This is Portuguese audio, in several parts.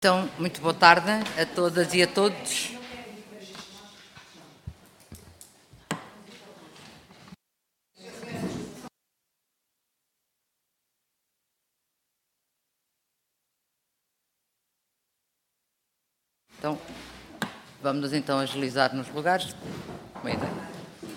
Então, muito boa tarde a todas e a todos. Então, vamos então agilizar nos lugares. Uma ideia.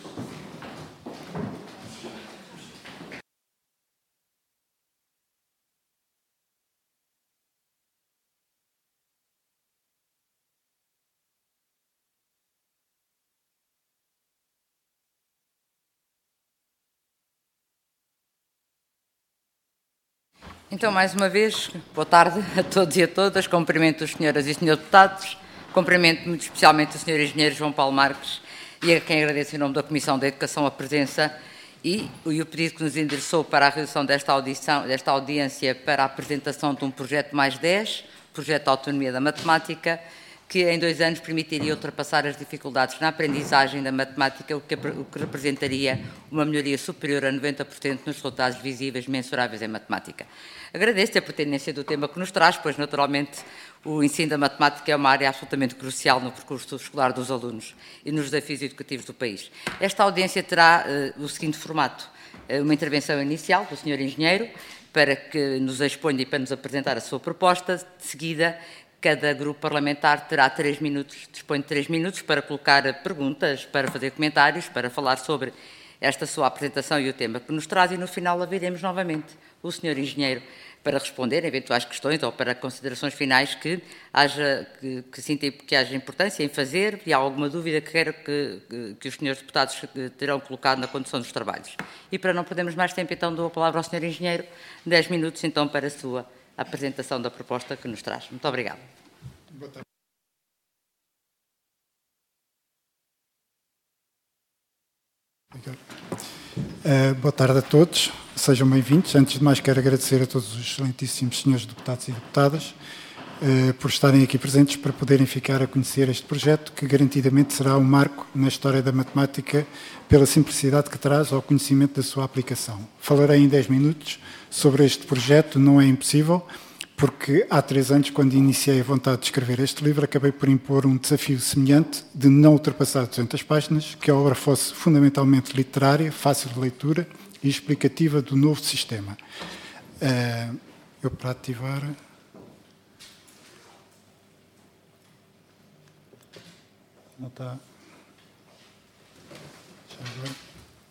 Então, mais uma vez, boa tarde a todos e a todas. Cumprimento os senhoras e senhores deputados. Cumprimento muito especialmente o senhor engenheiro João Paulo Marques e a quem agradeço em nome da Comissão da Educação a presença e o pedido que nos endereçou para a realização desta audiência para a apresentação de um projeto mais 10, projeto de autonomia da matemática, que em 2 anos permitiria ultrapassar as dificuldades na aprendizagem da matemática, o que representaria uma melhoria superior a 90% nos resultados visíveis mensuráveis em matemática. Agradeço a pertinência do tema que nos traz, pois naturalmente o ensino da matemática é uma área absolutamente crucial no percurso escolar dos alunos e nos desafios educativos do país. Esta audiência terá o seguinte formato: uma intervenção inicial do Sr. Engenheiro, para que nos exponha e para nos apresentar a sua proposta. De seguida, cada grupo parlamentar terá 3 minutos, dispõe de 3 minutos para colocar perguntas, para fazer comentários, para falar sobre esta sua apresentação e o tema que nos traz, e no final ouviremos novamente o Sr. Engenheiro para responder a eventuais questões ou para considerações finais que sinta que haja importância em fazer, e há alguma dúvida que queira que os senhores deputados terão colocado na condução dos trabalhos. E para não perdermos mais tempo, então dou a palavra ao Sr. Engenheiro, 10 minutos então para a sua apresentação da proposta que nos traz. Muito obrigado. Boa tarde. Boa tarde a todos, sejam bem-vindos. Antes de mais, quero agradecer a todos os excelentíssimos senhores deputados e deputadas por estarem aqui presentes para poderem ficar a conhecer este projeto, que garantidamente será um marco na história da matemática pela simplicidade que traz ao conhecimento da sua aplicação. Falarei em 10 minutos sobre este projeto, não é impossível, porque há 3 anos, quando iniciei a vontade de escrever este livro, acabei por impor um desafio semelhante de não ultrapassar 200 páginas, que a obra fosse fundamentalmente literária, fácil de leitura e explicativa do novo sistema. Eu, para ativar... Não está... Já agora...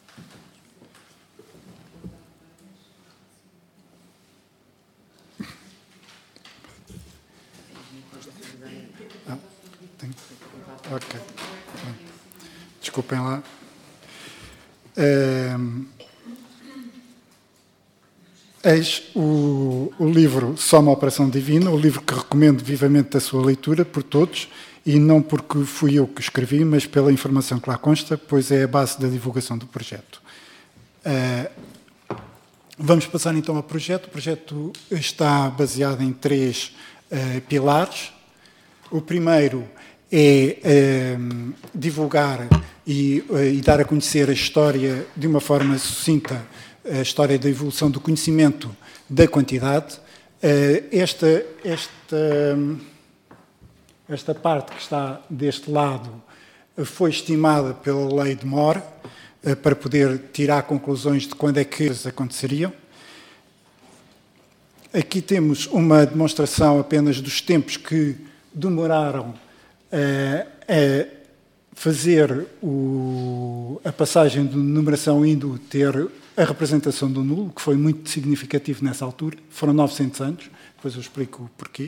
Ok. Desculpem lá. Eis o livro Soma Operação Divina, o livro que recomendo vivamente a sua leitura por todos, e não porque fui eu que escrevi, mas pela informação que lá consta, pois é a base da divulgação do projeto. Vamos passar então ao projeto. O projeto está baseado em 3 pilares. O primeiro é divulgar e dar a conhecer a história de uma forma sucinta, a história da evolução do conhecimento da quantidade. Esta parte que está deste lado foi estimada pela lei de Moore para poder tirar conclusões de quando é que elas aconteceriam. Aqui temos uma demonstração apenas dos tempos que demoraram a fazer a passagem de numeração indo ter a representação do nulo, que foi muito significativo nessa altura. Foram 900 anos, depois eu explico o porquê.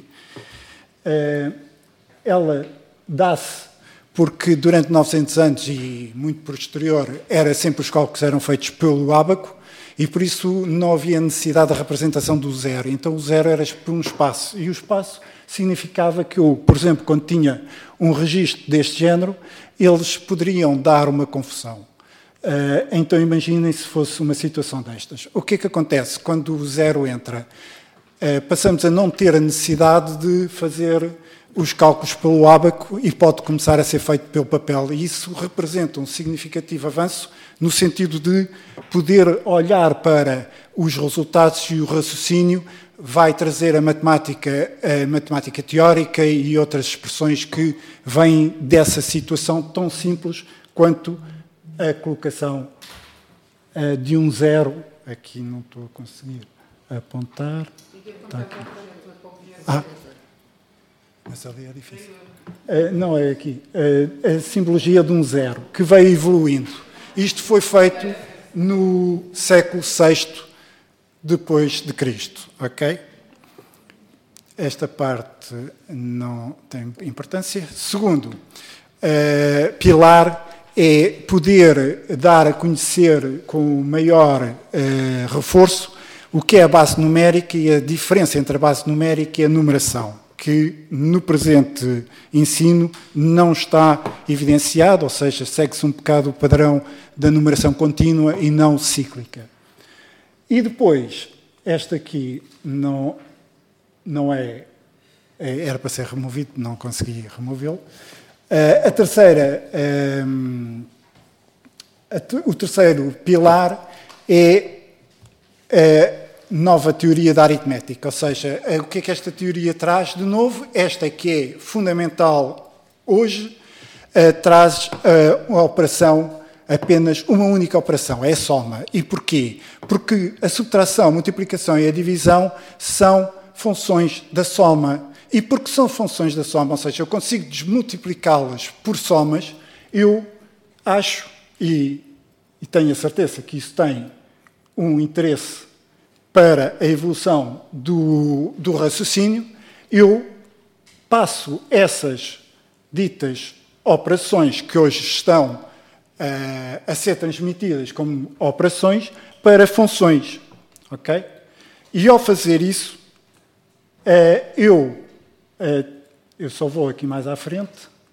Ela dá-se porque durante 900 anos e muito posterior era sempre os cálculos eram feitos pelo ábaco, e por isso não havia necessidade da representação do zero. Então o zero era por um espaço, e o espaço significava que eu, por exemplo, quando tinha um registro deste género, eles poderiam dar uma confusão. Então imaginem se fosse uma situação destas. O que é que acontece quando o zero entra? Passamos a não ter a necessidade de fazer os cálculos pelo ábaco e pode começar a ser feito pelo papel. E isso representa um significativo avanço no sentido de poder olhar para os resultados e o raciocínio vai trazer a matemática teórica e outras expressões que vêm dessa situação tão simples quanto a colocação de um zero. Aqui não estou a conseguir apontar. Está aqui. Mas ali é difícil. Não, é aqui. A simbologia de um zero, que veio evoluindo. Isto foi feito no século VI depois de Cristo, ok? Esta parte não tem importância. Segundo, pilar é poder dar a conhecer com maior reforço o que é a base numérica e a diferença entre a base numérica e a numeração, que no presente ensino não está evidenciado, ou seja, segue-se um bocado o padrão da numeração contínua e não cíclica. E depois, esta aqui não era para ser removido, não consegui removê-lo. A terceira, o terceiro pilar é a nova teoria da aritmética, ou seja, o que é que esta teoria traz de novo? Esta que é fundamental hoje, traz uma operação, apenas uma única operação, é a soma. E porquê? Porque a subtração, a multiplicação e a divisão são funções da soma. E porque são funções da soma, ou seja, eu consigo desmultiplicá-las por somas, eu acho e tenho a certeza que isso tem um interesse para a evolução do raciocínio, eu passo essas ditas operações que hoje estão a ser transmitidas como operações para funções, ok? E ao fazer isso, eu só vou aqui mais à frente,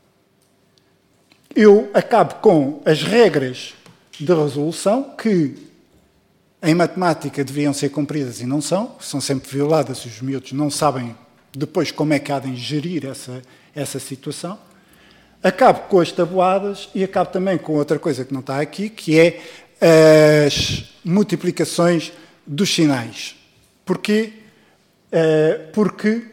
eu acabo com as regras de resolução que em matemática deviam ser cumpridas e não são sempre violadas e os miúdos não sabem depois como é que há de gerir essa situação. Acabo com as tabuadas e acabo também com outra coisa que não está aqui, que é as multiplicações dos sinais. Porquê? Porque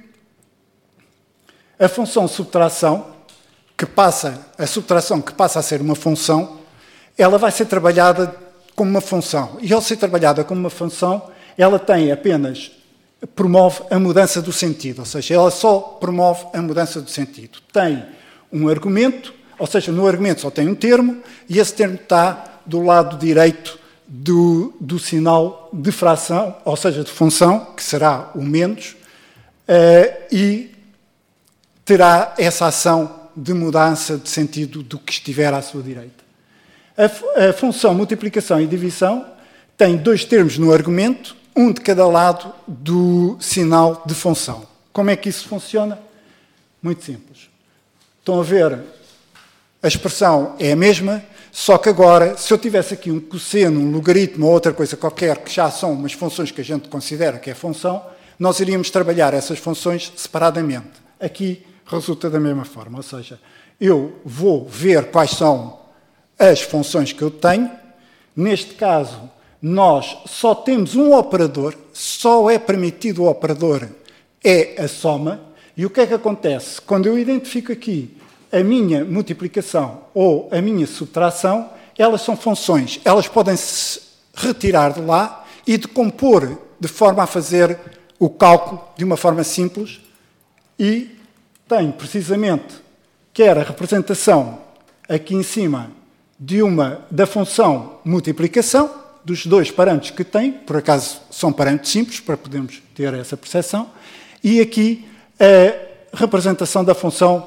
a função subtração, a subtração que passa a ser uma função, ela vai ser trabalhada como uma função. E ao ser trabalhada como uma função, ela promove a mudança do sentido, ou seja, ela só promove a mudança do sentido. Tem um argumento, ou seja, no argumento só tem um termo, e esse termo está do lado direito do sinal de fração, ou seja, de função, que será o menos, e terá essa ação de mudança de sentido do que estiver à sua direita. A função multiplicação e divisão tem dois termos no argumento, um de cada lado do sinal de função. Como é que isso funciona? Muito simples. Estão a ver? A expressão é a mesma, só que agora, se eu tivesse aqui um cosseno, um logaritmo ou outra coisa qualquer, que já são umas funções que a gente considera que é função, nós iríamos trabalhar essas funções separadamente. Aqui resulta da mesma forma, ou seja, eu vou ver quais são as funções que eu tenho. Neste caso, nós só temos um operador, só é permitido o operador, é a soma. E o que é que acontece? Quando eu identifico aqui a minha multiplicação ou a minha subtração, elas são funções. Elas podem se retirar de lá e decompor de forma a fazer o cálculo de uma forma simples e tenho precisamente quer a representação aqui em cima da função multiplicação, dos dois parâmetros que tem, por acaso são parâmetros simples, para podermos ter essa percepção, e aqui a representação da função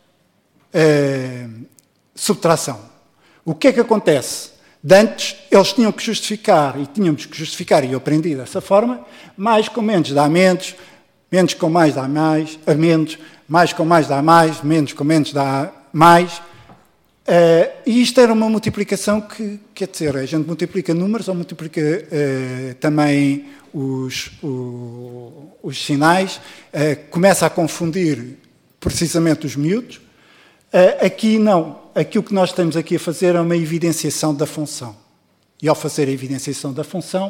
subtração. O que é que acontece? De antes, eles tinham que justificar, e tínhamos que justificar, e eu aprendi dessa forma, mais com menos dá menos, menos com mais dá mais, a menos, mais com mais dá mais, menos com menos dá mais. E isto era uma multiplicação que, quer dizer, a gente multiplica números ou multiplica também os sinais, começa a confundir precisamente os miúdos. Aqui não. Aqui o que nós estamos aqui a fazer é uma evidenciação da função. E ao fazer a evidenciação da função,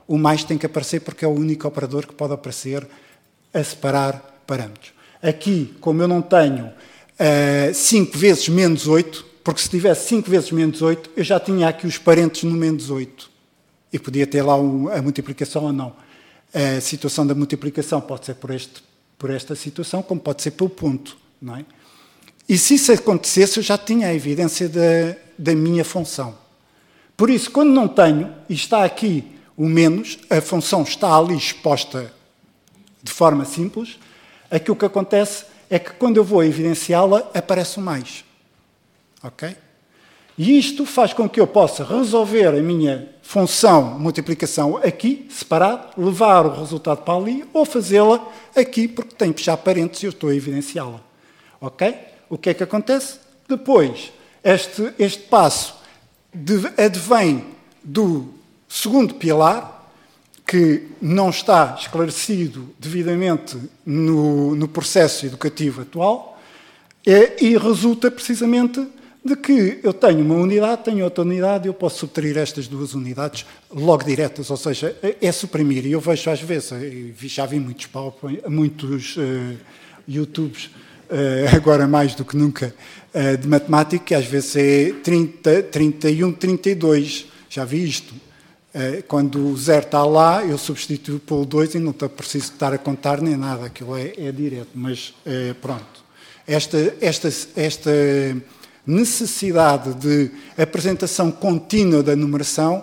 o mais tem que aparecer porque é o único operador que pode aparecer a separar parâmetros. Aqui, como eu não tenho 5 vezes menos 8, porque se tivesse 5 vezes menos 8, eu já tinha aqui os parentes no menos 8. E podia ter lá a multiplicação ou não. A situação da multiplicação pode ser por esta situação, como pode ser pelo ponto, não é? E se isso acontecesse, eu já tinha a evidência da minha função. Por isso, quando não tenho, e está aqui o menos, a função está ali exposta de forma simples, aqui o que acontece é que quando eu vou evidenciá-la, aparece o mais. Ok? E isto faz com que eu possa resolver a minha função multiplicação aqui, separado, levar o resultado para ali, ou fazê-la aqui, porque tem já parentes e eu estou a evidenciá-la. Ok? O que é que acontece? Depois, este passo advém do segundo pilar, que não está esclarecido devidamente no processo educativo atual, e resulta precisamente de que eu tenho uma unidade, tenho outra unidade, e eu posso subtrair estas duas unidades logo diretas, ou seja, é suprimir. E eu vejo às vezes, já vi muitos PowerPoint, muitos YouTubes, agora mais do que nunca, de matemática, que às vezes é 30, 31, 32. Já vi isto. Quando o 0 está lá, eu substituo pelo 2 e não preciso estar a contar nem nada. Aquilo é direto. Mas pronto. Esta necessidade de apresentação contínua da numeração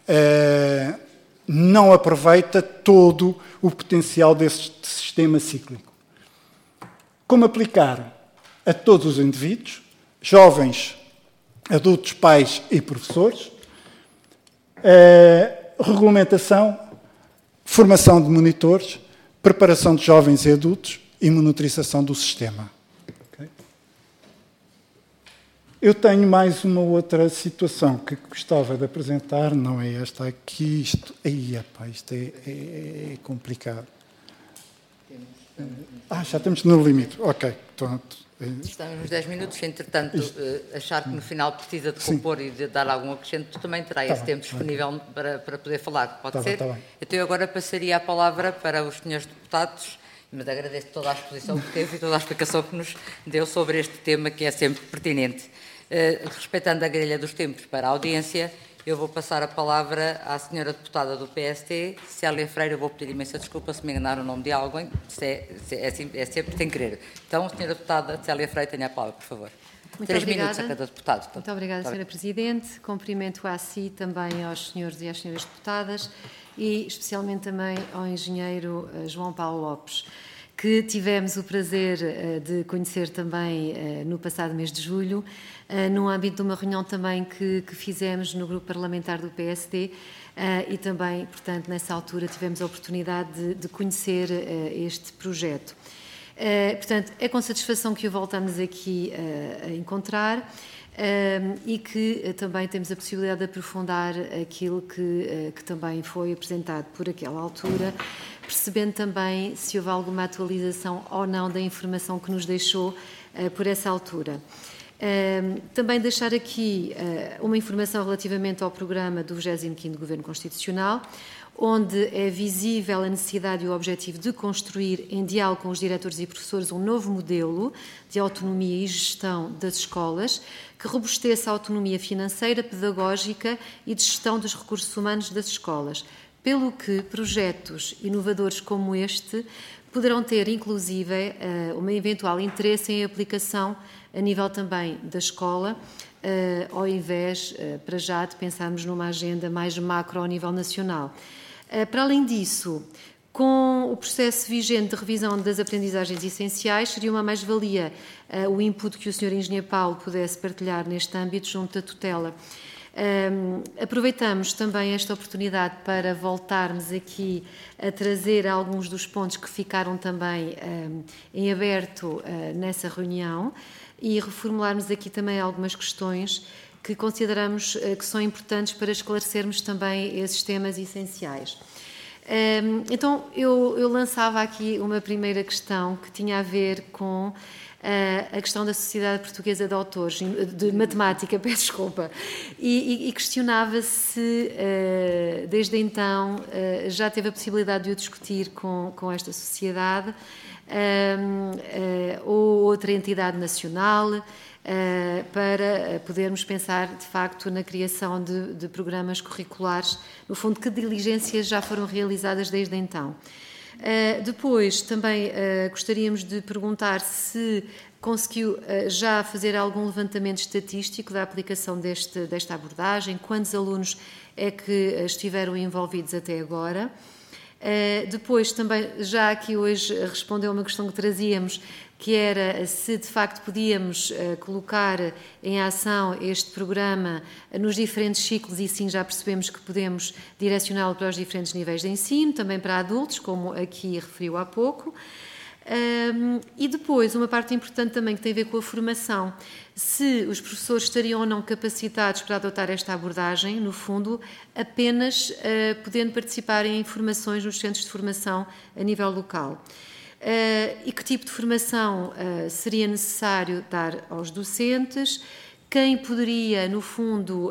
não aproveita todo o potencial deste sistema cíclico. Como aplicar a todos os indivíduos, jovens, adultos, pais e professores, regulamentação, formação de monitores, preparação de jovens e adultos e monitorização do sistema. Okay? Eu tenho mais uma outra situação que gostava de apresentar, não é esta aqui, isto é complicado. Já estamos no limite. Ok, pronto. Estamos nos 10 minutos, se entretanto achar que no final precisa de compor e de dar algum acrescento, também terá esse tempo disponível para poder falar, pode ser? Então eu agora passaria a palavra para os senhores deputados, mas agradeço toda a exposição que teve e toda a explicação que nos deu sobre este tema que é sempre pertinente. Respeitando a grelha dos tempos para a audiência, eu vou passar a palavra à senhora deputada do PST, Célia Freire. Eu vou pedir imensa desculpa se me enganar o nome de alguém, é sempre sem querer. Então, senhora deputada Célia Freire, tenha a palavra, por favor. Muito 3 obrigada. minutos a cada deputado. Muito obrigada, senhora Presidente. Cumprimento a si, também aos senhores e às senhoras deputadas e especialmente também ao engenheiro João Paulo Lopes, que tivemos o prazer de conhecer também no passado mês de julho, no âmbito de uma reunião também que fizemos no grupo parlamentar do PSD e também, portanto, nessa altura tivemos a oportunidade de conhecer este projeto. Portanto, é com satisfação que o voltamos aqui a encontrar e que também temos a possibilidade de aprofundar aquilo que também foi apresentado por aquela altura, percebendo também se houve alguma atualização ou não da informação que nos deixou por essa altura. Também deixar aqui uma informação relativamente ao programa do 25º Governo Constitucional, onde é visível a necessidade e o objetivo de construir, em diálogo com os diretores e professores, um novo modelo de autonomia e gestão das escolas, que robusteça a autonomia financeira, pedagógica e de gestão dos recursos humanos das escolas, pelo que projetos inovadores como este poderão ter, inclusive, um eventual interesse em aplicação a nível também da escola, ao invés, para já, de pensarmos numa agenda mais macro ao nível nacional. Para além disso, com o processo vigente de revisão das aprendizagens essenciais, seria uma mais-valia o input que o Sr. Engenheiro Paulo pudesse partilhar neste âmbito junto da tutela. Aproveitamos também esta oportunidade para voltarmos aqui a trazer alguns dos pontos que ficaram também em aberto nessa reunião e reformularmos aqui também algumas questões que consideramos que são importantes para esclarecermos também esses temas essenciais. Então, eu lançava aqui uma primeira questão que tinha a ver com a questão da Sociedade Portuguesa de Autores, de Matemática, peço desculpa, e questionava se, desde então, já teve a possibilidade de o discutir com esta sociedade ou outra entidade nacional, para podermos pensar, de facto, na criação de programas curriculares, no fundo, que diligências já foram realizadas desde então. Depois, também gostaríamos de perguntar se conseguiu já fazer algum levantamento estatístico da aplicação desta abordagem, quantos alunos é que estiveram envolvidos até agora. Depois, também, já aqui hoje respondeu a uma questão que trazíamos, que era se de facto podíamos colocar em ação este programa nos diferentes ciclos, e sim, já percebemos que podemos direcioná-lo para os diferentes níveis de ensino, também para adultos, como aqui referiu há pouco. E depois, uma parte importante também que tem a ver com a formação, se os professores estariam ou não capacitados para adotar esta abordagem, no fundo, apenas podendo participar em formações nos centros de formação a nível local. E que tipo de formação seria necessário dar aos docentes, quem poderia, no fundo,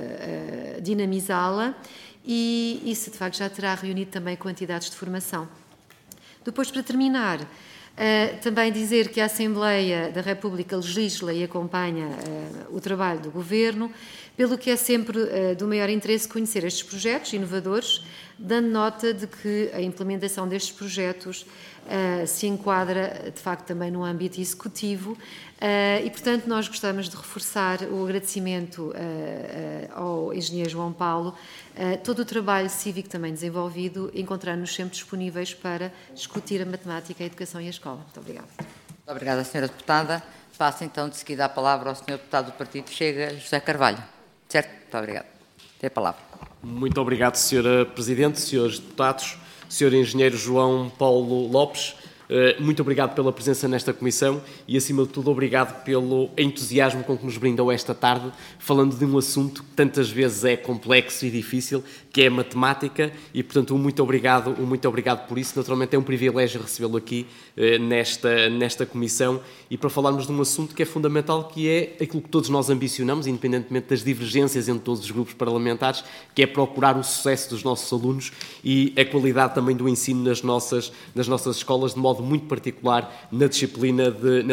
dinamizá-la e se de facto já terá reunido também quantidades de formação. Depois, para terminar, também dizer que a Assembleia da República legisla e acompanha o trabalho do Governo, pelo que é sempre do maior interesse conhecer estes projetos inovadores, dando nota de que a implementação destes projetos se enquadra, de facto, também no âmbito executivo e, portanto, nós gostamos de reforçar o agradecimento ao engenheiro João Paulo, todo o trabalho cívico também desenvolvido, encontrar-nos sempre disponíveis para discutir a matemática, a educação e a escola. Muito obrigada. Muito obrigada, Sra. Deputada. Passo, então, de seguida a palavra ao Sr. Deputado do Partido Chega, José Carvalho. Certo? Muito obrigado. Tem a palavra. Muito obrigado, Sra. Presidente, Srs. Deputados, Sr. Engenheiro João Paulo Lopes. Muito obrigado pela presença nesta comissão e, acima de tudo, obrigado pelo entusiasmo com que nos brindou esta tarde, falando de um assunto que tantas vezes é complexo e difícil, que é a matemática, e, portanto, muito obrigado por isso. Naturalmente é um privilégio recebê-lo aqui nesta comissão e para falarmos de um assunto que é fundamental, que é aquilo que todos nós ambicionamos, independentemente das divergências entre todos os grupos parlamentares, que é procurar o sucesso dos nossos alunos e a qualidade também do ensino nas nossas escolas, de modo muito particular na disciplina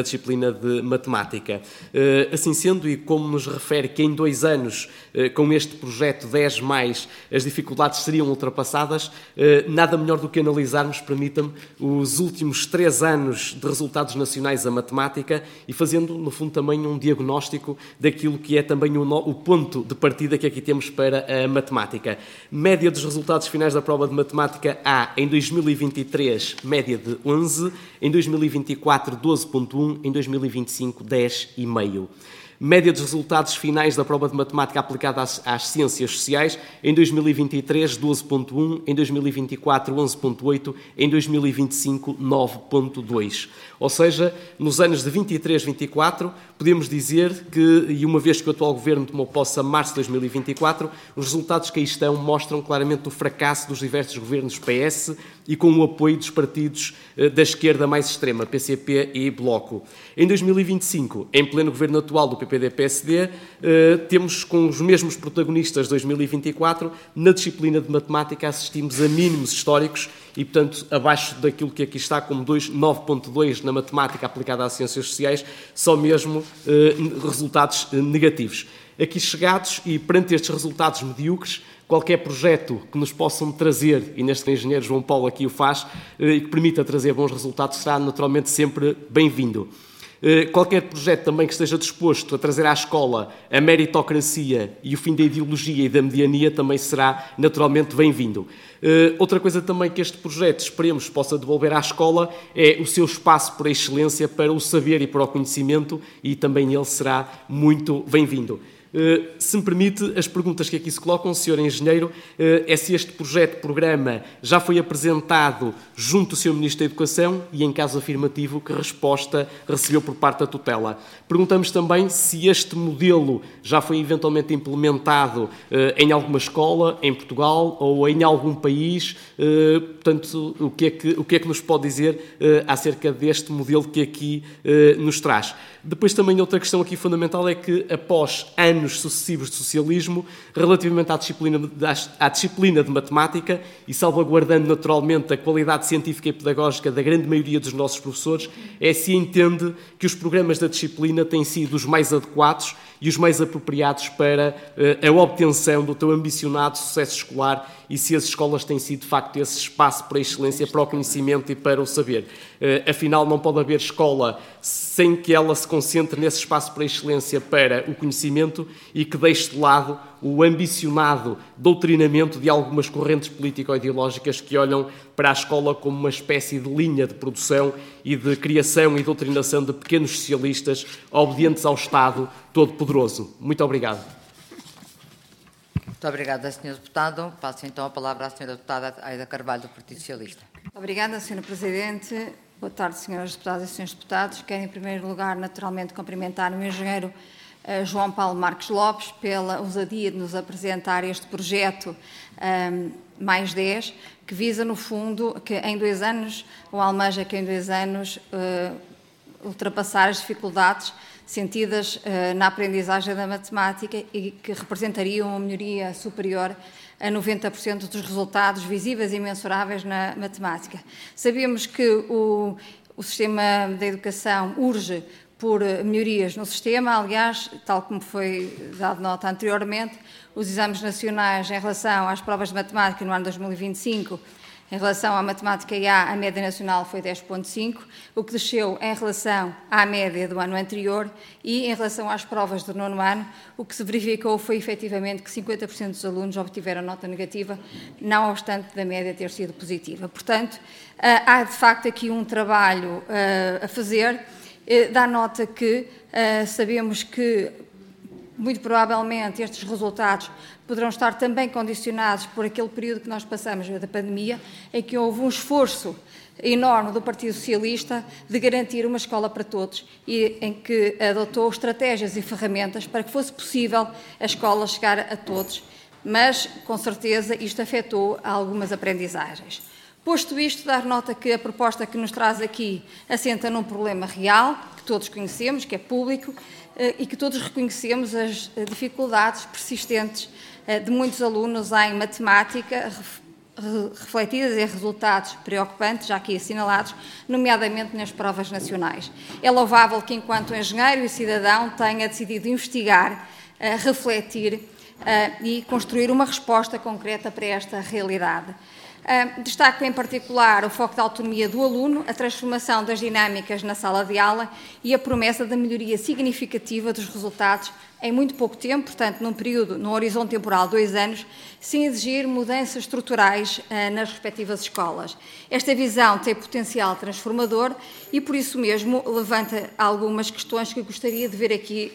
de matemática. Assim sendo, e como nos refere que em 2 anos, com este projeto 10+, as dificuldades seriam ultrapassadas, nada melhor do que analisarmos, permita-me, os últimos 3 anos de resultados nacionais a matemática e fazendo, no fundo, também um diagnóstico daquilo que é também o ponto de partida que aqui temos para a matemática. Média dos resultados finais da prova de matemática A, em 2023, média de 11, em 2024, 12,1, em 2025, 10,5. Média dos resultados finais da prova de matemática aplicada às ciências sociais, em 2023, 12,1, em 2024, 11,8, em 2025, 9,2. Ou seja, nos anos de 23, 24, podemos dizer que, e uma vez que o atual Governo tomou posse a março de 2024, os resultados que aí estão mostram claramente o fracasso dos diversos governos PS e com o apoio dos partidos da esquerda mais extrema, PCP e Bloco. Em 2025, em pleno governo atual do PPD-PSD, temos com os mesmos protagonistas de 2024, na disciplina de matemática assistimos a mínimos históricos e, portanto, abaixo daquilo que aqui está como 9,2 na matemática aplicada às ciências sociais, só mesmo resultados negativos. Aqui chegados e perante estes resultados medíocres, qualquer projeto que nos possam trazer, e neste engenheiro João Paulo aqui o faz, e que permita trazer bons resultados, será naturalmente sempre bem-vindo. Qualquer projeto também que esteja disposto a trazer à escola a meritocracia e o fim da ideologia e da mediania também será naturalmente bem-vindo. Outra coisa também que este projeto, esperemos, possa devolver à escola é o seu espaço por excelência para o saber e para o conhecimento e também ele será muito bem-vindo. Se me permite, as perguntas que aqui se colocam, Sr. Engenheiro, é se este projeto-programa já foi apresentado junto do Sr. Ministro da Educação e, em caso afirmativo, que resposta recebeu por parte da tutela. Perguntamos também se este modelo já foi eventualmente implementado em alguma escola, em Portugal ou em algum país. Portanto, o que é que nos pode dizer acerca deste modelo que aqui nos traz? Depois também outra questão aqui fundamental é que após anos sucessivos de socialismo, relativamente à disciplina de matemática e salvaguardando naturalmente a qualidade científica e pedagógica da grande maioria dos nossos professores, se entende que os programas da disciplina têm sido os mais adequados e os mais apropriados para a obtenção do tão ambicionado sucesso escolar e se as escolas têm sido, de facto, esse espaço para a excelência, para o conhecimento e para o saber. Afinal, não pode haver escola sem que ela se concentre nesse espaço para a excelência, para o conhecimento e que deixe de lado o ambicionado doutrinamento de algumas correntes político-ideológicas que olham para a escola como uma espécie de linha de produção e de criação e doutrinação de pequenos socialistas obedientes ao Estado todo-poderoso. Muito obrigado. Muito obrigada, Sr. Deputado. Passo então a palavra à Sra. Deputada Aida Carvalho, do Partido Socialista. Obrigada, Sra. Presidente. Boa tarde, Sras. Deputadas e Srs. Deputados. Quero, em primeiro lugar, naturalmente, cumprimentar o engenheiro João Paulo Marques Lopes pela ousadia de nos apresentar este projeto mais 10, que visa, no fundo, que em 2 anos, ou almeja que em 2 anos, ultrapassar as dificuldades sentidas na aprendizagem da matemática e que representariam uma melhoria superior a 90% dos resultados visíveis e mensuráveis na matemática. Sabemos que o sistema da educação urge por melhorias no sistema. Aliás, tal como foi dado nota anteriormente, os exames nacionais em relação às provas de matemática no ano 2025, em relação à matemática A, a média nacional foi 10,5, o que desceu em relação à média do ano anterior, e em relação às provas do 9º ano, o que se verificou foi efetivamente que 50% dos alunos obtiveram nota negativa, não obstante da média ter sido positiva. Portanto, há de facto aqui um trabalho a fazer. Dá nota que sabemos que, muito provavelmente, estes resultados poderão estar também condicionados por aquele período que nós passamos da pandemia, em que houve um esforço enorme do Partido Socialista de garantir uma escola para todos e em que adotou estratégias e ferramentas para que fosse possível a escola chegar a todos, mas, com certeza, isto afetou algumas aprendizagens. Posto isto, dar nota que a proposta que nos traz aqui assenta num problema real, que todos conhecemos, que é público, e que todos reconhecemos as dificuldades persistentes de muitos alunos em matemática, refletidas em resultados preocupantes, já aqui assinalados, nomeadamente nas provas nacionais. É louvável que, enquanto engenheiro e cidadão, tenha decidido investigar, refletir e construir uma resposta concreta para esta realidade. Destaco em particular o foco da autonomia do aluno, a transformação das dinâmicas na sala de aula e a promessa da melhoria significativa dos resultados em muito pouco tempo, portanto, num horizonte temporal de 2 anos, sem exigir mudanças estruturais nas respectivas escolas. Esta visão tem potencial transformador e, por isso mesmo, levanta algumas questões que eu gostaria de ver aqui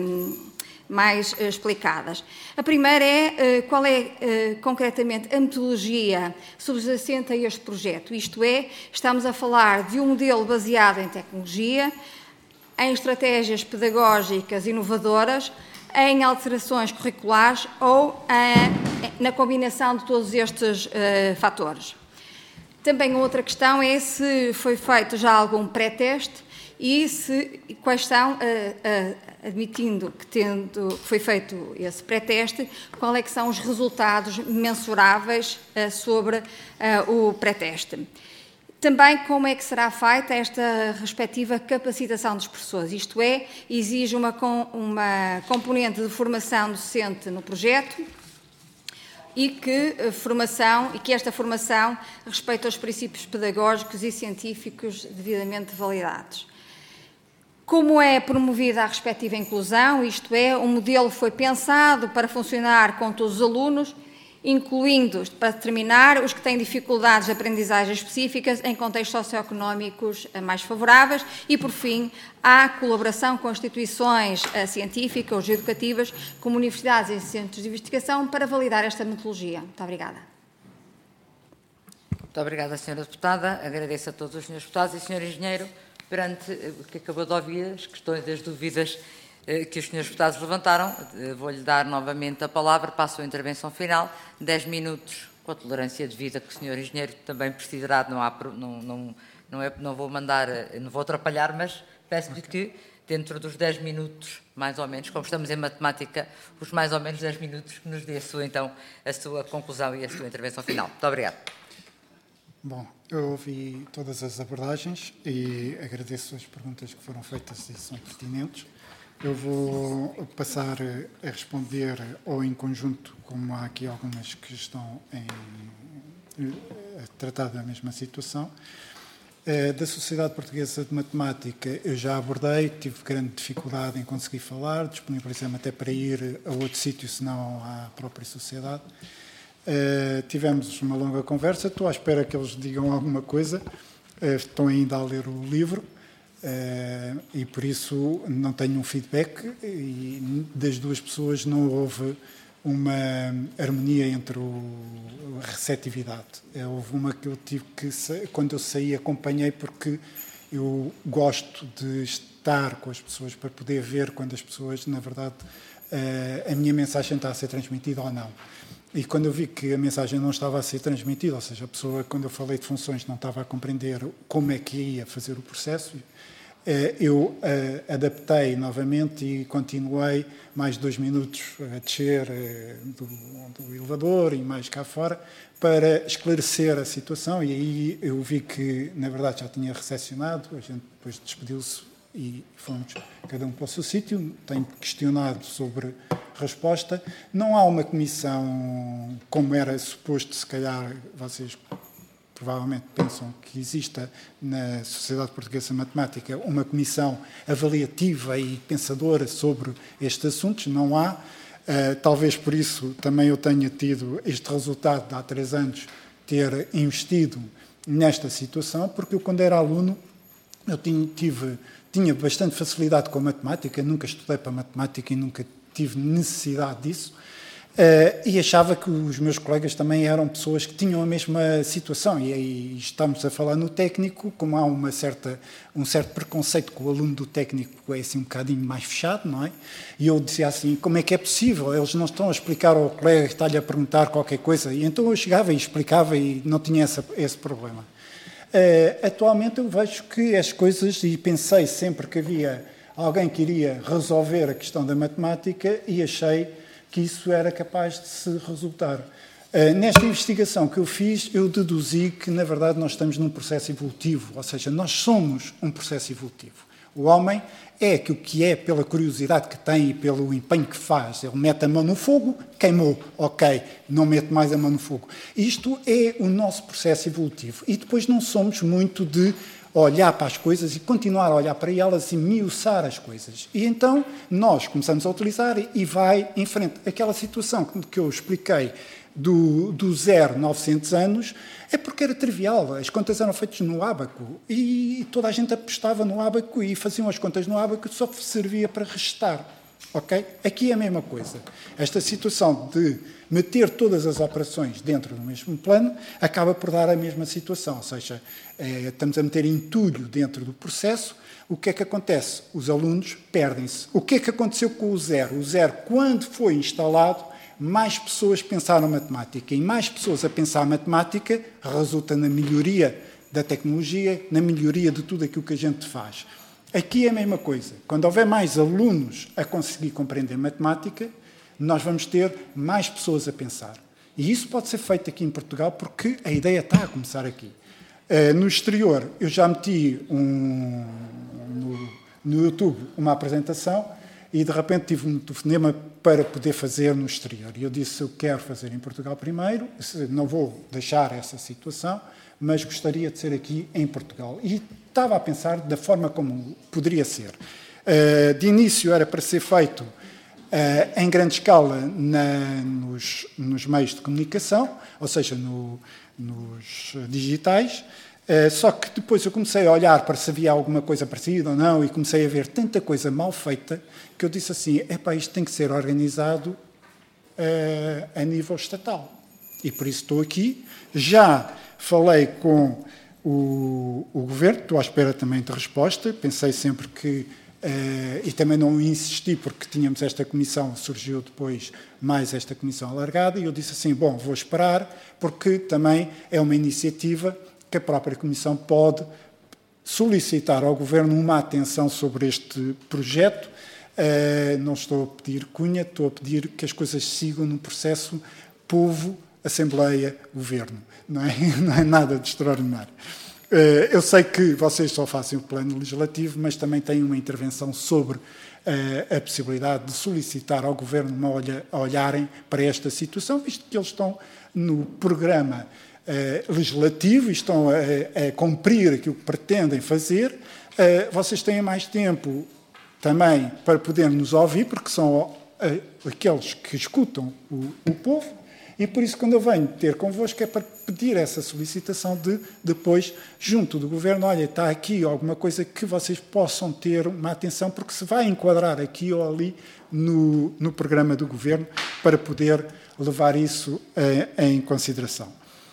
mais explicadas. A primeira é qual é concretamente a metodologia subjacente a este projeto. Isto é, estamos a falar de um modelo baseado em tecnologia, em estratégias pedagógicas inovadoras, em alterações curriculares ou na combinação de todos estes fatores. Também outra questão é se foi feito já algum pré-teste e quais são, admitindo que foi feito esse pré-teste, qual é que são os resultados mensuráveis sobre o pré-teste. Também como é que será feita esta respectiva capacitação dos professores, isto é, exige uma componente de formação docente no projeto e que esta formação respeita os princípios pedagógicos e científicos devidamente validados. Como é promovida a respectiva inclusão, isto é, o modelo foi pensado para funcionar com todos os alunos incluindo, para terminar, os que têm dificuldades de aprendizagem específicas em contextos socioeconómicos mais favoráveis e, por fim, há colaboração com instituições científicas ou educativas, como universidades e centros de investigação, para validar esta metodologia. Muito obrigada. Muito obrigada, Sra. Deputada. Agradeço a todos os Srs. Deputados e Sr. Engenheiro, perante o que acabou de ouvir, as questões e as dúvidas que os Srs. Deputados levantaram. Vou-lhe dar novamente a palavra para a sua intervenção final. 10 minutos, com a tolerância devida que o Sr. Engenheiro também precisaria. Não vou atrapalhar, mas peço-lhe que, dentro dos 10 minutos, mais ou menos, como estamos em matemática, os mais ou menos 10 minutos, que nos dê a sua conclusão e a sua intervenção final. Muito obrigado. Bom, eu ouvi todas as abordagens e agradeço as perguntas que foram feitas e são pertinentes. Eu vou passar a responder ou em conjunto, como há aqui algumas que estão a tratar da mesma situação. Da Sociedade Portuguesa de Matemática eu já abordei, tive grande dificuldade em conseguir falar, disponibilizei-me até para ir a outro sítio, senão à própria Sociedade. Tivemos uma longa conversa, estou à espera que eles digam alguma coisa, estão ainda a ler o livro e por isso não tenho um feedback e das duas pessoas não houve uma harmonia entre a receptividade. Houve uma que eu tive que, quando eu saí, acompanhei porque eu gosto de estar com as pessoas para poder ver quando as pessoas, na verdade, a minha mensagem está a ser transmitida ou não. E quando eu vi que a mensagem não estava a ser transmitida, ou seja, a pessoa, quando eu falei de funções, não estava a compreender como é que ia fazer o processo, eu adaptei novamente e continuei mais 2 minutos a descer do elevador e mais cá fora para esclarecer a situação e aí eu vi que, na verdade, já tinha recepcionado, a gente depois despediu-se e fomos cada um para o seu sítio. Tenho questionado sobre resposta. Não há uma comissão, como era suposto, se calhar vocês provavelmente pensam que exista na Sociedade Portuguesa de Matemática uma comissão avaliativa e pensadora sobre estes assuntos. Não há. Talvez por isso também eu tenha tido este resultado de há 3 anos, ter investido nesta situação, porque eu, quando era aluno, eu tinha bastante facilidade com a matemática, nunca estudei para matemática e nunca tive necessidade disso, e achava que os meus colegas também eram pessoas que tinham a mesma situação, e aí estamos a falar no técnico, como há um certo preconceito que o aluno do técnico é assim um bocadinho mais fechado, não é? E eu dizia assim, como é que é possível? Eles não estão a explicar ao colega que está-lhe a perguntar qualquer coisa, e então eu chegava e explicava e não tinha esse problema. Atualmente eu vejo que as coisas, e pensei sempre que havia alguém que iria resolver a questão da matemática e achei que isso era capaz de se resultar. Nesta investigação que eu fiz, eu deduzi que, na verdade, nós estamos num processo evolutivo, ou seja, nós somos um processo evolutivo. O homem é o que é pela curiosidade que tem e pelo empenho que faz. Ele mete a mão no fogo, queimou, ok, não mete mais a mão no fogo. Isto é o nosso processo evolutivo. E depois não somos muito de olhar para as coisas e continuar a olhar para elas e miuçar as coisas. E então nós começamos a utilizar e vai em frente. Aquela situação que eu expliquei do 0 900 anos é porque era trivial. As contas eram feitas no ábaco e toda a gente apostava no ábaco e faziam as contas no ábaco, só servia para restar. Okay? Aqui é a mesma coisa. Esta situação de meter todas as operações dentro do mesmo plano acaba por dar a mesma situação, ou seja, estamos a meter entulho dentro do processo. O que é que acontece? Os alunos perdem-se. O que é que aconteceu com o zero? O zero, quando foi instalado, mais pessoas pensaram matemática, e mais pessoas a pensar matemática resulta na melhoria da tecnologia, na melhoria de tudo aquilo que a gente faz. Aqui é a mesma coisa. Quando houver mais alunos a conseguir compreender matemática, nós vamos ter mais pessoas a pensar. E isso pode ser feito aqui em Portugal porque a ideia está a começar aqui. No exterior, eu já meti no YouTube uma apresentação e de repente tive um telefonema para poder fazer no exterior. E eu disse, eu quero fazer em Portugal primeiro, não vou deixar essa situação, mas gostaria de ser aqui em Portugal. E estava a pensar da forma como poderia ser. De início era para ser feito em grande escala nos meios de comunicação, ou seja, nos digitais, só que depois eu comecei a olhar para se havia alguma coisa parecida ou não e comecei a ver tanta coisa mal feita que eu disse assim, isto tem que ser organizado a nível estatal. E por isso estou aqui. Já falei com o Governo, estou à espera também de resposta, pensei sempre que e também não insisti porque tínhamos esta comissão, surgiu depois mais esta comissão alargada, e eu disse assim, vou esperar, porque também é uma iniciativa que a própria comissão pode solicitar ao Governo uma atenção sobre este projeto. Não estou a pedir cunha, estou a pedir que as coisas sigam num processo povo, Assembleia, Governo. Não é nada de extraordinário. Eu sei que vocês só fazem o plano legislativo, mas também têm uma intervenção sobre a possibilidade de solicitar ao Governo a olharem para esta situação, visto que eles estão no programa legislativo e estão a cumprir aquilo que pretendem fazer. Vocês têm mais tempo também para poder nos ouvir, porque são aqueles que escutam o povo. E por isso, quando eu venho ter convosco, é para pedir essa solicitação de, depois, junto do Governo, olha, está aqui alguma coisa que vocês possam ter uma atenção, porque se vai enquadrar aqui ou ali no programa do Governo, para poder levar isso em consideração.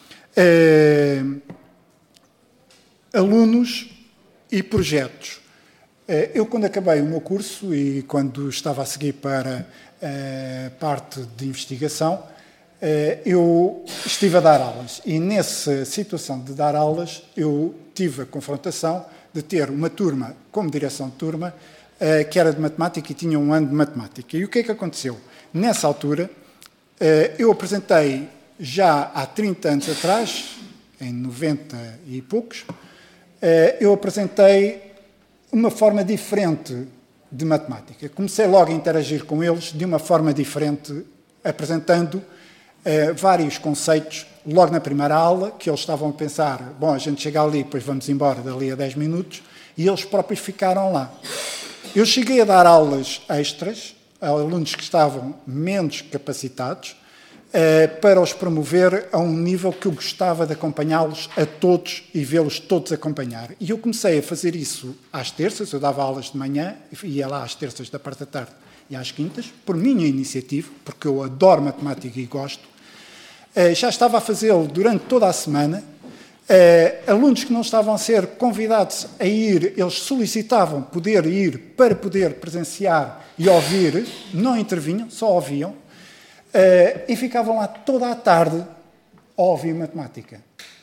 Alunos e projetos. Eu, quando acabei o meu curso e quando estava a seguir para a parte de investigação, eu estive a dar aulas e nessa situação de dar aulas eu tive a confrontação de ter uma turma como direção de turma que era de matemática e tinha um ano de matemática. E o que é que aconteceu? Nessa altura eu apresentei já há 30 anos atrás, em 90 e poucos, eu apresentei uma forma diferente de matemática. Comecei logo a interagir com eles de uma forma diferente, apresentando vários conceitos logo na primeira aula, que eles estavam a pensar, a gente chega ali, depois vamos embora dali a 10 minutos, e eles próprios ficaram lá. Eu cheguei a dar aulas extras a alunos que estavam menos capacitados, para os promover a um nível que eu gostava de acompanhá-los a todos e vê-los todos acompanhar. E eu comecei a fazer isso às terças, eu dava aulas de manhã, ia lá às terças da parte da tarde e às quintas, por minha iniciativa, porque eu adoro matemática e gosto. Já estava a fazê-lo durante toda a semana. Alunos que não estavam a ser convidados a ir, eles solicitavam poder ir para poder presenciar e ouvir, não intervinham, só ouviam, e ficavam lá toda a tarde a ouvir matemática.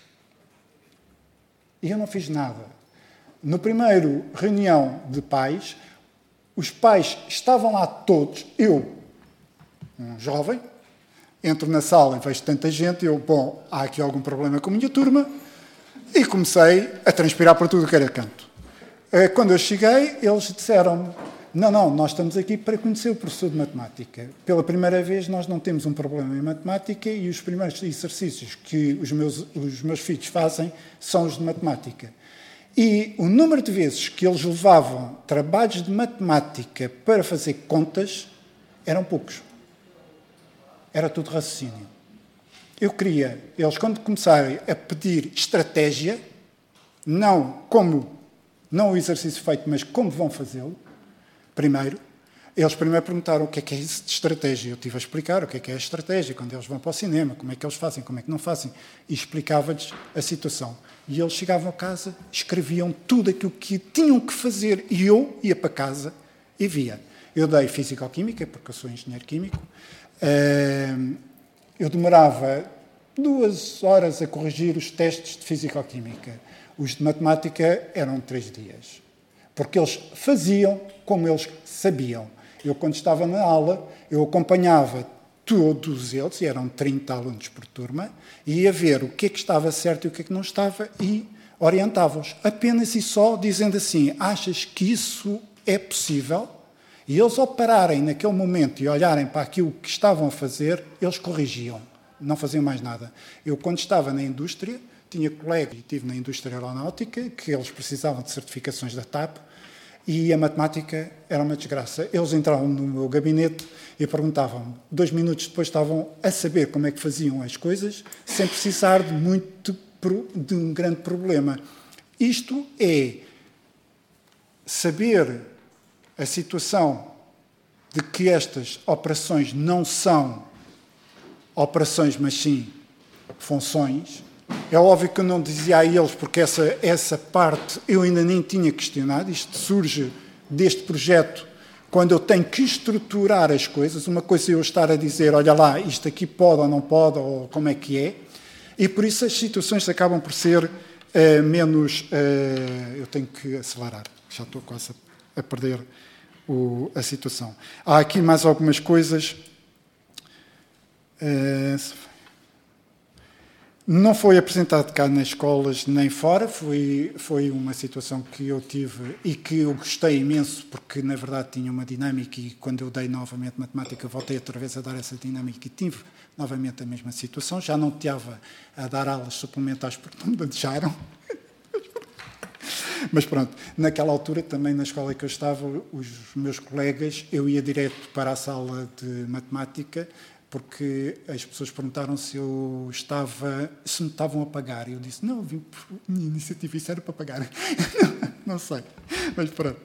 E eu não fiz nada. No primeiro reunião de pais, os pais estavam lá todos, eu, um jovem, entro na sala e vejo tanta gente, há aqui algum problema com a minha turma, e comecei a transpirar por tudo que era canto. Quando eu cheguei, eles disseram-me, não, nós estamos aqui para conhecer o professor de matemática. Pela primeira vez nós não temos um problema em matemática e os primeiros exercícios que os meus filhos fazem são os de matemática. E o número de vezes que eles levavam trabalhos de matemática para fazer contas eram poucos. Era tudo raciocínio. Eu queria, eles quando começarem a pedir estratégia, não o exercício feito, mas como vão fazê-lo, eles primeiro perguntaram o que é isso de estratégia. Eu estive a explicar o que é a estratégia, quando eles vão para o cinema, como é que eles fazem, como é que não fazem, e explicava-lhes a situação. E eles chegavam a casa, escreviam tudo aquilo que tinham que fazer, e eu ia para casa e via. Eu dei Físico-Química, porque eu sou engenheiro químico. Eu demorava 2 horas a corrigir os testes de Físico-Química. Os de Matemática eram 3 dias. Porque eles faziam como eles sabiam. Eu, quando estava na aula, eu acompanhava todos eles, e eram 30 alunos por turma, e ia ver o que é que estava certo e o que é que não estava, e orientava-os. Apenas e só dizendo assim, achas que isso é possível? E eles, ao pararem naquele momento e olharem para aquilo que estavam a fazer, eles corrigiam, não faziam mais nada. Eu, quando estava na indústria, tinha colegas, e estive na indústria aeronáutica, que eles precisavam de certificações da TAP, e a matemática era uma desgraça. Eles entravam no meu gabinete e perguntavam-me. 2 minutos depois estavam a saber como é que faziam as coisas, sem precisar de um grande problema. Isto é saber a situação de que estas operações não são operações, mas sim funções. É óbvio que eu não dizia a eles, porque essa parte eu ainda nem tinha questionado. Isto surge deste projeto, quando eu tenho que estruturar as coisas. Uma coisa é eu estar a dizer, olha lá, isto aqui pode ou não pode, ou como é que é. E por isso as situações acabam por ser menos... eu tenho que acelerar, já estou quase a perder a situação. Há aqui mais algumas coisas... não foi apresentado cá nas escolas nem fora, foi uma situação que eu tive e que eu gostei imenso, porque na verdade tinha uma dinâmica, e quando eu dei novamente matemática voltei outra vez a dar essa dinâmica e tive novamente a mesma situação. Já não estava a dar aulas suplementares porque não me deixaram. Mas pronto, naquela altura também na escola que eu estava, os meus colegas, eu ia direto para a sala de matemática, porque as pessoas perguntaram se me estavam a pagar. E eu disse, não, vim por minha iniciativa, isso era para pagar. Não sei, mas pronto.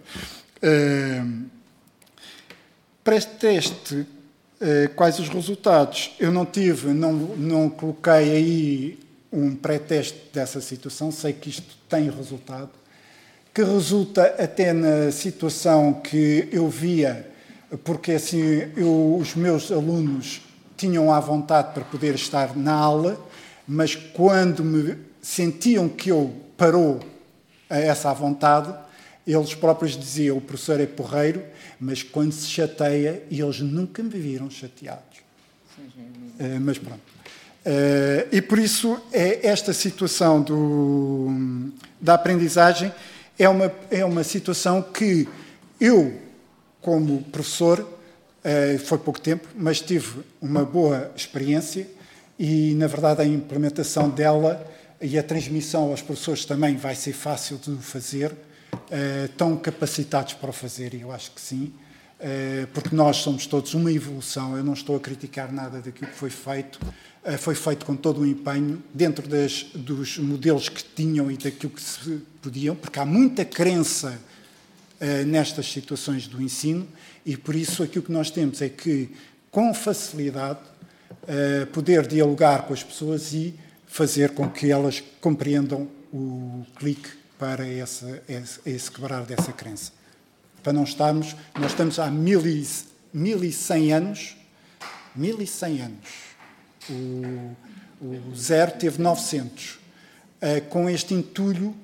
Para este teste, quais os resultados? Eu não coloquei aí um pré-teste dessa situação, sei que isto tem resultado, que resulta até na situação que eu via, porque assim os meus alunos tinham à vontade para poder estar na aula, mas quando me sentiam que eu parou a essa à vontade, eles próprios diziam, o professor é porreiro, mas quando se chateia, e eles nunca me viram chateados. Mas pronto. E por isso, esta situação da aprendizagem é uma situação que eu, como professor, foi pouco tempo, mas tive uma boa experiência e, na verdade, a implementação dela e a transmissão aos professores também vai ser fácil de fazer. Estão capacitados para o fazer, e eu acho que sim, porque nós somos todos uma evolução. Eu não estou a criticar nada daquilo que foi feito com todo o empenho, dentro dos modelos que tinham e daquilo que se podiam, porque há muita crença nestas situações do ensino, e por isso aquilo que nós temos é que, com facilidade, poder dialogar com as pessoas e fazer com que elas compreendam o clique para esse quebrar dessa crença. Para não estarmos... Nós estamos há 1100 anos. 1100 anos. O zero teve 900. Com este entulho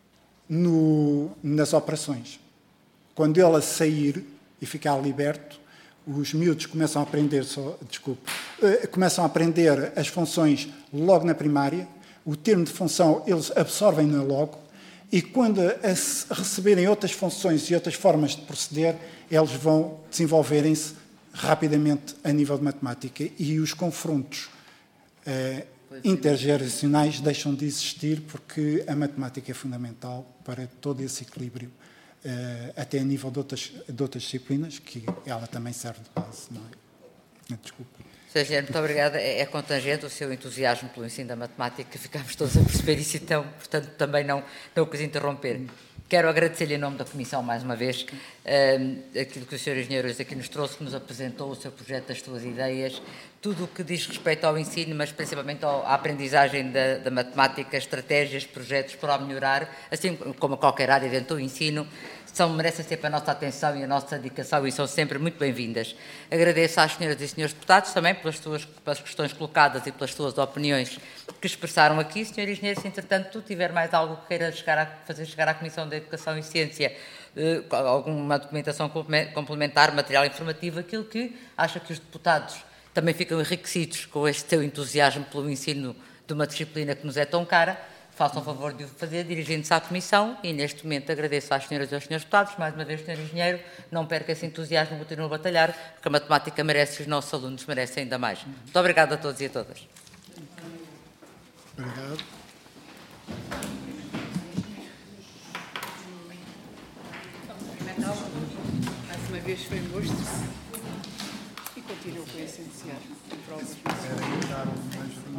nas operações. Quando ela sair e ficar liberto, os miúdos começam a aprender... começam a aprender as funções logo na primária. O termo de função eles absorvem-na logo. E quando receberem outras funções e outras formas de proceder, eles vão desenvolverem-se rapidamente a nível de matemática, e os confrontos intergeracionais deixam de existir, porque a matemática é fundamental para todo esse equilíbrio, até a nível de outras disciplinas, que ela também serve de base, não é? Desculpa. Sr. Engenheiro, muito obrigada. É contangente o seu entusiasmo pelo ensino da matemática, que ficámos todos a perceber isso, então, portanto, também não o quis interromper. Quero agradecer-lhe em nome da Comissão, mais uma vez, aquilo que o Sr. Engenheiro aqui nos trouxe, que nos apresentou o seu projeto, as suas ideias, tudo o que diz respeito ao ensino, mas principalmente à aprendizagem da matemática, estratégias, projetos para melhorar, assim como qualquer área dentro do ensino, merecem sempre a nossa atenção e a nossa dedicação, e são sempre muito bem-vindas. Agradeço às senhoras e senhores deputados também pelas questões colocadas e pelas suas opiniões que expressaram aqui. Senhor Engenheiro, se entretanto tiver mais algo que queira fazer chegar à Comissão de Educação e Ciência, alguma documentação complementar, material informativo, aquilo que acha que os deputados também ficam enriquecidos com este seu entusiasmo pelo ensino de uma disciplina que nos é tão cara, façam o favor de o fazer, dirigindo-se à Comissão, e neste momento agradeço às senhoras e aos senhores deputados, mais uma vez, Sr. Engenheiro, não perca esse entusiasmo, continue a batalhar, porque a matemática merece e os nossos alunos merecem ainda mais. Muito obrigado a todos e a todas. Obrigado. vez foi um gosto e continuo com esse entusiasmo em prol dos